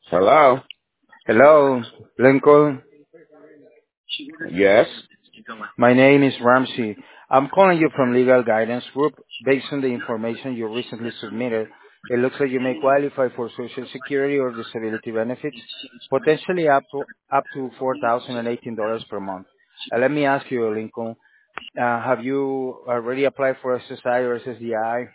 Hello? Hello, Lincoln. Yes? My name is Ramsey. I'm calling you from Legal Guidance Group. Based on the information you recently submitted, it looks like you may qualify for Social Security or disability benefits, potentially up to $4,018 per month. Let me ask you, Lincoln, have you already applied for SSI or SSDI?